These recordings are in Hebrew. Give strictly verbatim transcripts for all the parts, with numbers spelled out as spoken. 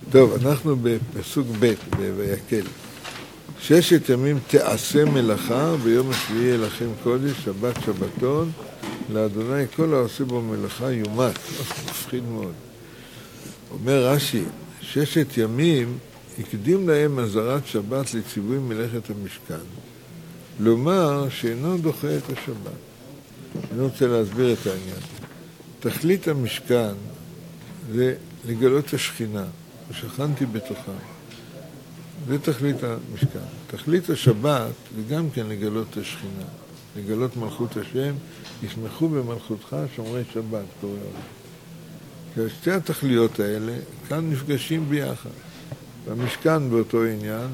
טוב, אנחנו בפסוק ב' בויקל. ששת ימים תעשה מלאכה, ביום השביעי יהיה לכם קודש, שבת שבתון, לאדוני כל העושה בו מלאכה יומת. מפחיד מאוד. אומר רש"י, ששת ימים הקדים להם אזהרת שבת לציווי מלאכת המשכן. לומר שאינו דוחה את השבת. אני רוצה להסביר את העניין. תכלית המשכן זה לגלות את השכינה, ושכנתי בתוכה. זה תכלית המשכן. תכלית השבת זה גם כן לגלות את השכינה, לגלות מלכות השם, ישמחו במלכותך שומרי שבת, קורא אותו. שתי התכליות האלה כאן נפגשים ביחד. והמשכן באותו עניין,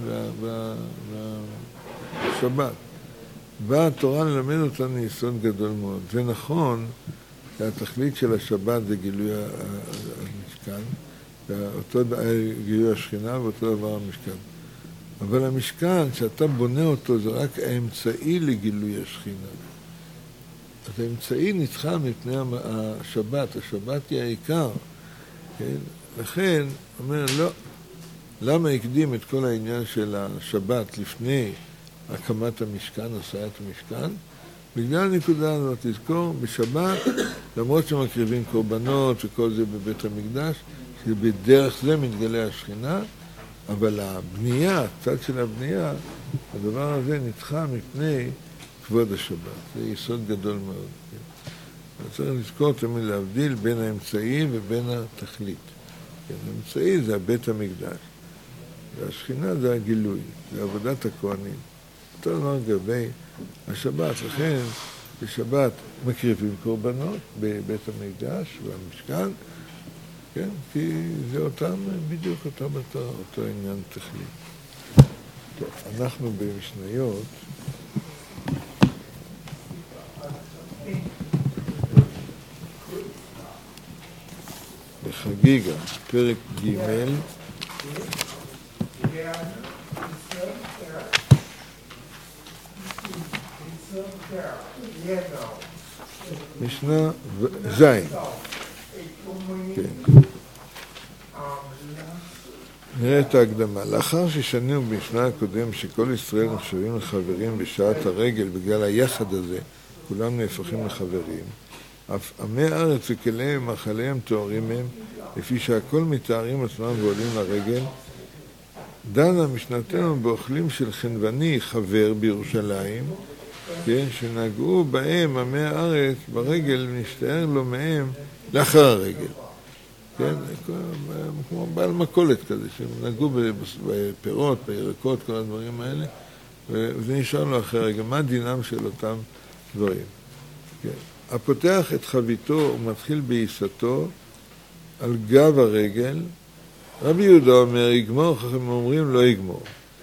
והשבת. באה התורה ללמד אותנו יסוד גדול מאוד. זה נכון שהתכלית של השבת זה גילוי המשכן, ואותו גילוי השכינה ואותו דבר המשכן. אבל המשכן, שאתה בונה אותו, זה רק האמצעי לגילוי השכינה. אז האמצעי נדחה מפני השבת, השבת היא העיקר. כן? לכן, אומר, לא, למה הקדים את כל העניין של השבת לפני הקמת המשכן, עשיית המשכן? בגלל הנקודה הזאת, תזכור, בשבת, למרות שמקריבים קורבנות וכל זה בבית המקדש, שבדרך זה מתגלה השכינה, אבל הבנייה, הצד של הבנייה, הדבר הזה נדחה מפני כבוד השבת. זה יסוד גדול מאוד. כן? צריך לזכור תמיד להבדיל בין האמצעי ובין התכלית. כן? האמצעי זה בית המקדש, והשכינה זה הגילוי, זה עבודת הכהנים. אותו דבר לגבי השבת, לכן בשבת מקריבים קורבנות בבית המקדש והמשכן, כן? כי זה אותם, בדיוק אותם אותו, אותו עניין תכלית. טוב, אנחנו במשניות. בחגיגה, פרק ג' משנה זין. כן. נראה את ההקדמה. לאחר ששנינו במשנה הקודם שכל ישראל נחשבים לחברים בשעת הרגל בגלל היחד הזה, כולם נהפכים לחברים, אף עמי הארץ וכליהם ומאכליהם תוארים הם, לפי שהכל מתארים עצמם ועולים לרגל. דנה משנתנו באוכלים של חנווני חבר בירושלים, כן, שנגעו בהם עמי הארץ ברגל ונשתער לו מהם לאחר הרגל. כן, כמו בעל מקולת כזה, שנגעו בפירות, בירקות, כל הדברים האלה, וזה נשאר לו אחרי הרגל. מה דינם של אותם דברים? כן. הפותח את חביתו ומתחיל בעיסתו על גב הרגל, רבי יהודה אומר, יגמור, חכמים אומרים, לא יגמור.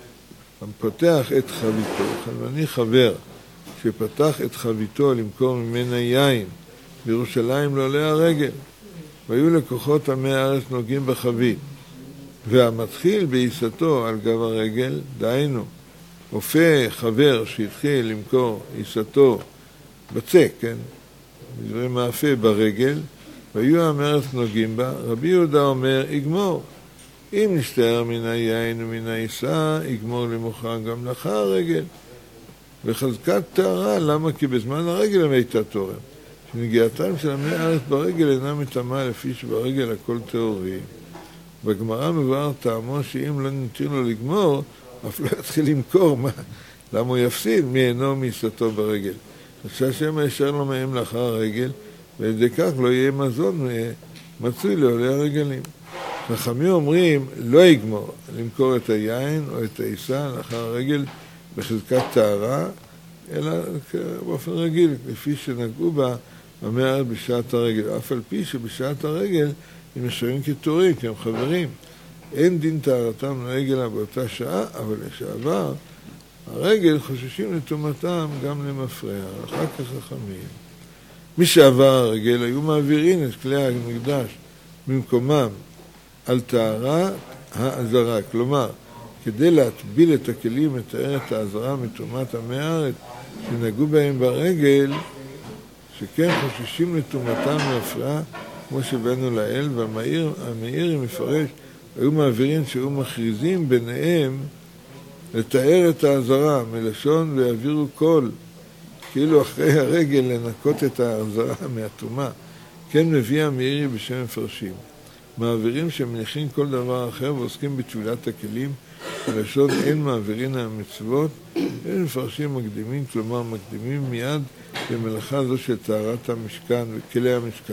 הפותח את חביתו, חנווני חבר, שפתח את חביתו למכור ממנה יין, בירושלים לא עולה הרגל, והיו לקוחות עמי הארץ נוגעים בחבית, והמתחיל בעיסתו על גב הרגל, דהיינו, אופה חבר שהתחיל למכור עיסתו בצק, כן, דברי מאפה ברגל, והיו עמי הארץ נוגעים בה, רבי יהודה אומר, יגמור. אם נשתער מן היין ומן העיסה, יגמור למוכר גם לאחר הרגל. וחזקת טהרה, למה? כי בזמן הרגל הם הייתה תורם. שנגיעתם של עמי הארץ ברגל אינה מטמאה לפי שברגל הכל טהורי. בגמרא מבואר טעמו שאם לא נתיר לו לגמור, אף לא יתחיל למכור. מה? למה הוא יפסיד? מי אינו מעיסתו ברגל. שהשם הישר לו מהם לאחר הרגל, ועל כך לא יהיה מזון מצוי לעולי הרגלים. חכמים אומרים, לא יגמור למכור את היין או את העיסה לאחר הרגל בחזקת טהרה, אלא באופן רגיל, לפי שנגעו בה עמי הארץ בשעת הרגל. אף על פי שבשעת הרגל הם נשארים כתורים, כי הם חברים. אין דין טהרתם לרגל באותה שעה, אבל לשעבר הרגל חוששים לטומאתם גם למפרע. אחר כך חכמים. מי שעבר הרגל היו מעבירים את כלי המקדש במקומם על טהרה האזרה. כלומר, כדי להטביל את הכלים, מתאר את האזרה מטומאת עמי הארץ שנגעו בהם ברגל, שכן חוששים לטומאתם מהפרעה, כמו שבאנו לאל, והמאיר מפרש היו מעבירים שהיו מכריזים ביניהם לתאר את העזרה, מלשון ויעבירו קול, כאילו אחרי הרגל לנקות את העזרה מהטומאה. כן מביא המאירי בשם מפרשים. מעבירים שמניחים כל דבר אחר ועוסקים בתפילת הכלים, מלשון אין מעבירים המצוות, אין מפרשים מקדימים, כלומר מקדימים מיד במלאכה זו של טהרת המשכן וכלי המשכן.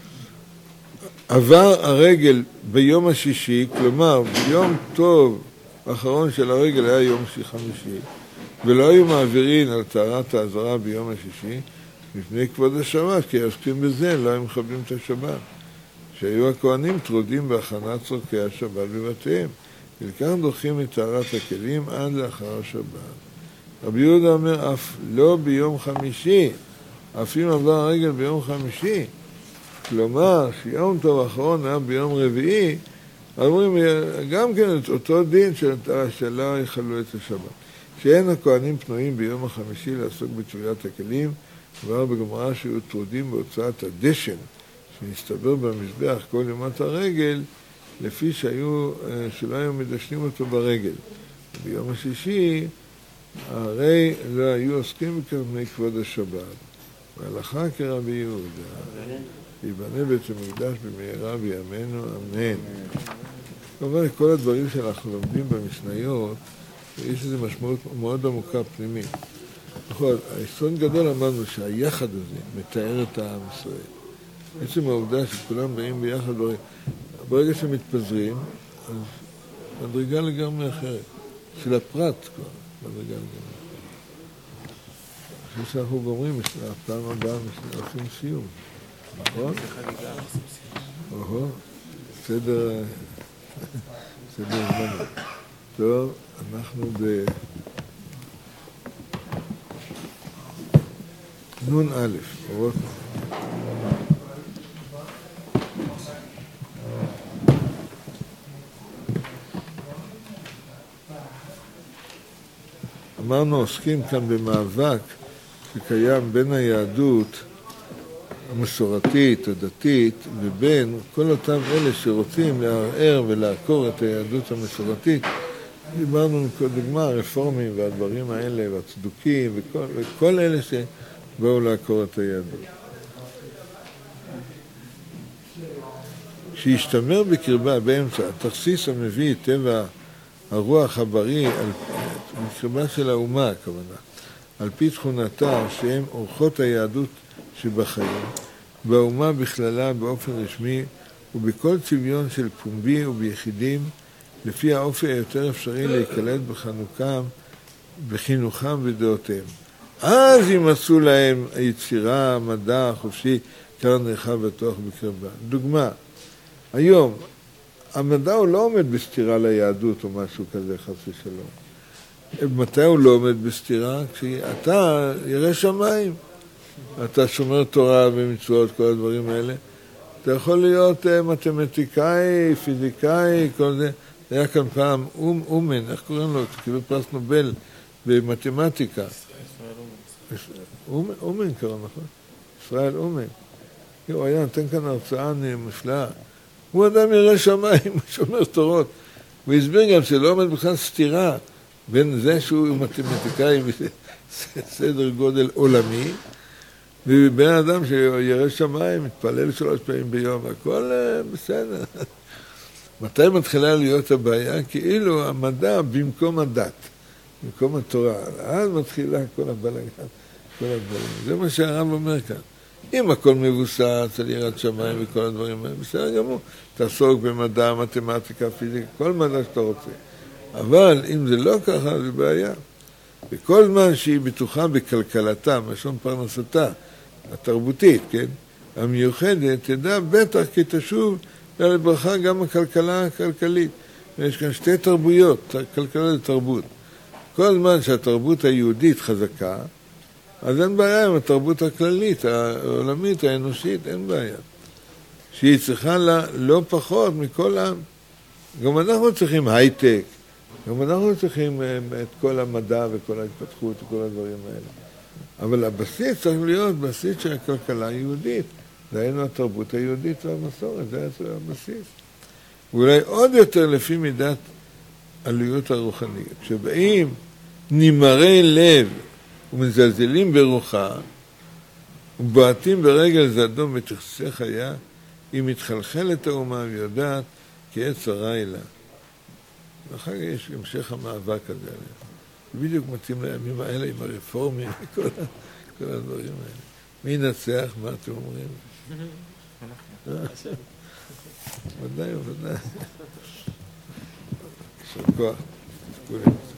עבר הרגל ביום השישי, כלומר ביום טוב האחרון של הרגל היה יום חמישי, ולא היו מעבירים על טהרת העזרה ביום השישי, לפני כבוד השבת, כי עוסקים בזה, לא היו מכבדים את השבת. שהיו הכהנים טרודים בהכנת צורכי השבת בבתיהם, ולכך דוחים את טהרת הכלים עד לאחר השבת. רבי יהודה אומר, אף לא ביום חמישי, אף אם עבר הרגל ביום חמישי, כלומר, שיום טוב האחרון היה ביום רביעי, אומרים גם כן את אותו דין שלא יחלו את השבת. שאין הכהנים פנויים ביום החמישי לעסוק בתפילת הכלים, כבר בגמרא שהיו טרודים בהוצאת הדשן, שנסתבר במזבח כל יומת הרגל, לפי שהיו, שלא היו מדשנים אותו ברגל. ביום השישי, הרי לא היו עוסקים בכרמי כבוד השבת. והלכה כרבי יהודה, ייבנה בית המקדש במהרה בימינו, אמן. כלומר, כל הדברים שאנחנו לומדים במשניות, יש איזו משמעות מאוד עמוקה פנימית. נכון, היסוד גדול אמרנו שהיחד הזה מתאר את העם ישראל. בעצם העובדה שכולם באים ביחד, ברגע שמתפזרים, אז מדרגה לגמרי אחרת. של הפרט כבר, מדרגה לגמרי אחרת. אחרי שאנחנו גומרים, הפעם הבאה עושים סיום. נכון? אוהו, סדר, סדר זמן. טוב, אנחנו ב... נון א', אורות. אמרנו, עוסקים כאן במאבק שקיים בין היהדות המסורתית, הדתית, ובין כל אותם אלה שרוצים לערער ולעקור את היהדות המסורתית. דיברנו כדוגמה, הרפורמים והדברים האלה, והצדוקים, וכל, וכל אלה שבאו לעקור את היהדות. שישתמר בקרבה באמצע, התכסיס המביא את טבע הרוח הבריא, על בקרבה של האומה, הכוונה, על פי תכונתה שהם אורחות היהדות שבחיים, באומה בכללה באופן רשמי, ובכל צביון של פומבי וביחידים, לפי האופי היותר אפשרי להיקלט בחנוכם, בחינוכם ודעותיהם. אז ימצאו להם היצירה, המדע, החופשי, קרן נרחב בטוח בקרבה. דוגמה, היום, המדע הוא לא עומד בסתירה ליהדות או משהו כזה, חס ושלום. מתי הוא לא עומד בסתירה? כשאתה ירא שמיים, אתה שומר תורה ומצוות, כל הדברים האלה, אתה יכול להיות מתמטיקאי, פיזיקאי, כל זה. היה כאן פעם אום, אומן, איך קוראים לו? קיבל פרס נובל במתמטיקה. אומן, אומן קרא, נכון? ישראל אומן. הוא היה נותן כאן הרצאה נפלאה. הוא אדם ירא שמיים, הוא שומר תורות. הוא הסביר גם שלא עומד בכלל סתירה בין זה שהוא מתמטיקאי בסדר גודל עולמי, ובין אדם שירא שמיים, מתפלל שלוש פעמים ביום, הכל בסדר. מתי מתחילה להיות הבעיה? כאילו המדע במקום הדת, במקום התורה. אז מתחילה כל הבלגן, כל הדברים. זה מה שהרב אומר כאן. אם הכל מבוסס על יראת שמיים וכל הדברים האלה, בסדר גמור. תעסוק במדע, מתמטיקה, פיזיקה, כל מדע שאתה רוצה. אבל אם זה לא ככה, זה בעיה. וכל זמן שהיא בטוחה בכלכלתה, משום פרנסתה, התרבותית, כן? המיוחדת, תדע בטח כי תשוב לברכה גם הכלכלה הכלכלית. יש כאן שתי תרבויות, כלכלה ותרבות. כל זמן שהתרבות היהודית חזקה, אז אין בעיה עם התרבות הכללית, העולמית, האנושית, אין בעיה. שהיא צריכה לה לא פחות מכל העם. גם אנחנו צריכים הייטק, גם אנחנו צריכים את כל המדע וכל ההתפתחות וכל הדברים האלה. אבל הבסיס צריך להיות בסיס של הכלכלה היהודית. דהיינו התרבות היהודית והמסורת, זה הבסיס. ואולי עוד יותר לפי מידת עלויות הרוחניות. כשבאים נמרי לב ומזלזלים ברוחה, ובועטים ברגל זדו בתכסי חיה, היא מתחלחלת האומה ויודעת כי עת צרה היא לה. ואחר כך יש המשך המאבק הזה. בדיוק מתאים לימים האלה עם הרפורמים וכל הדברים האלה. מי ינצח? מה אתם אומרים? ודאי, ודאי. יישר כוח.